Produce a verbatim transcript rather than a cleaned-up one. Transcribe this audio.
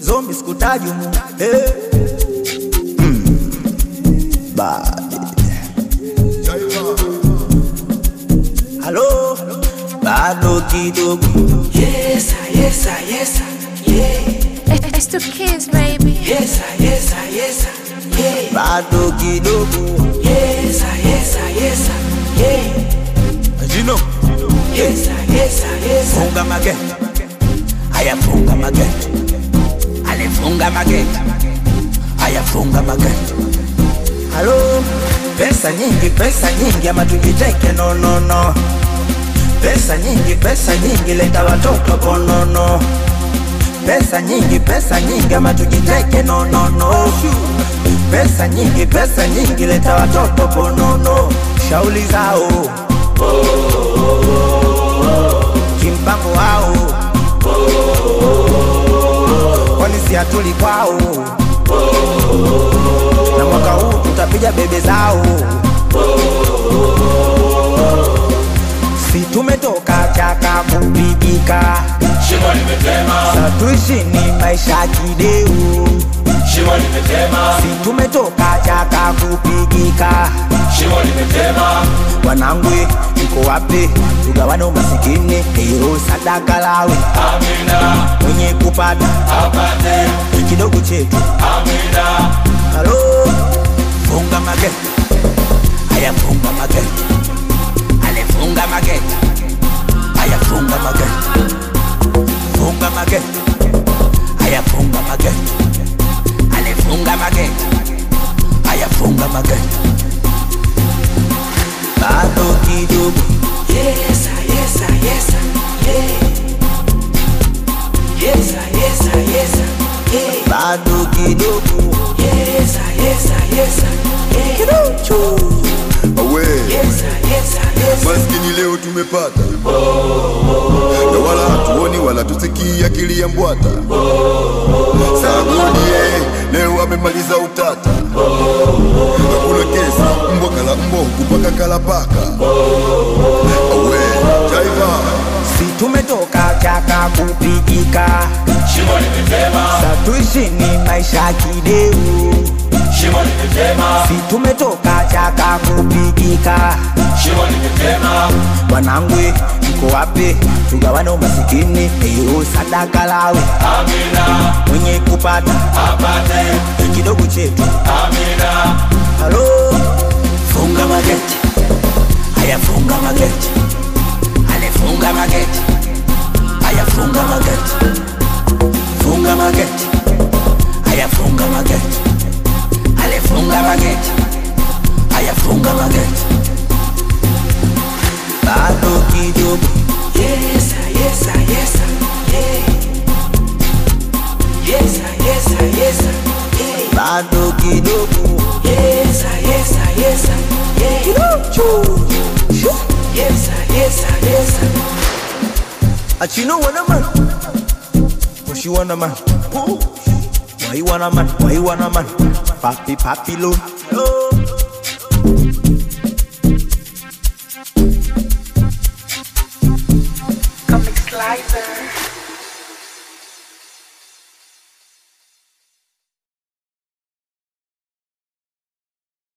zombi sikutaji mu eh mm. Bad Hello bado kidogo Yes yes yes yeah It's the kids baby Yes yes yes yeah bado kidogo Yes yes yes yeah you know Yes yes yes funga mageti haya funga mageti alifunga mageti haya funga mageti Hello pesa nyingi pesa nyingi ama tujiteke no no no pesa nyingi pesa nyingi leta watoto bonono pesa nyingi pesa nyingi ama tujiteke no no no pesa nyingi pesa nyingi leta watoto bonono shauli zao kimpango wao kwani si hatuli kwao na mwaka huu tutapiga bebe zao si tumetoka chaka kupigika Shimo limetema satuishi ni maisha kideu Shimo limetema si tumetoka chaka kupigika Shimo limetema wanangu iko wapi tugawane umasikini hero sadaka lawe Amina mwenye kupata apate kidogo chetu Amina Hello funga mageti haya funga mageti alifunga mageti haya funga mageti funga mageti haya funga mageti alifunga mageti haya funga mageti bado kidogo Yes yes yes yeah Yes yes yes yeah bado kidogo Yes yes yes yeah kidogo Awe Yes yes yes maskini leo tumepata na wala hatuoni wala tusikii akili ya mbwata Sagodie leo amemaliza utata hakuna kesi mbwa kala mbwa kupaka kala paka Awe jaiva si tumetoka chaka kupigika Shimo limetema satuishi ni maisha kideu Shimo limetema si tumetoka chaka kupigika Shimo limetema wanangu iko wapi tugawane umasikini hero sadaka lawe Amina mwenye kupata apate kidogo chetu Amina Hello funga mageti haya funga mageti alifunga mageti haya funga mageti funga mageti haya funga mageti alifunga mageti haya funga mageti bado kidogo Yes yes yes yeah Yes yes yes yeah bado kidogo Yes yes yes yeah kidogo Yes yes yes Achino wanna man Push you wanna man Why you wanna man Why you wanna man Papi papi lo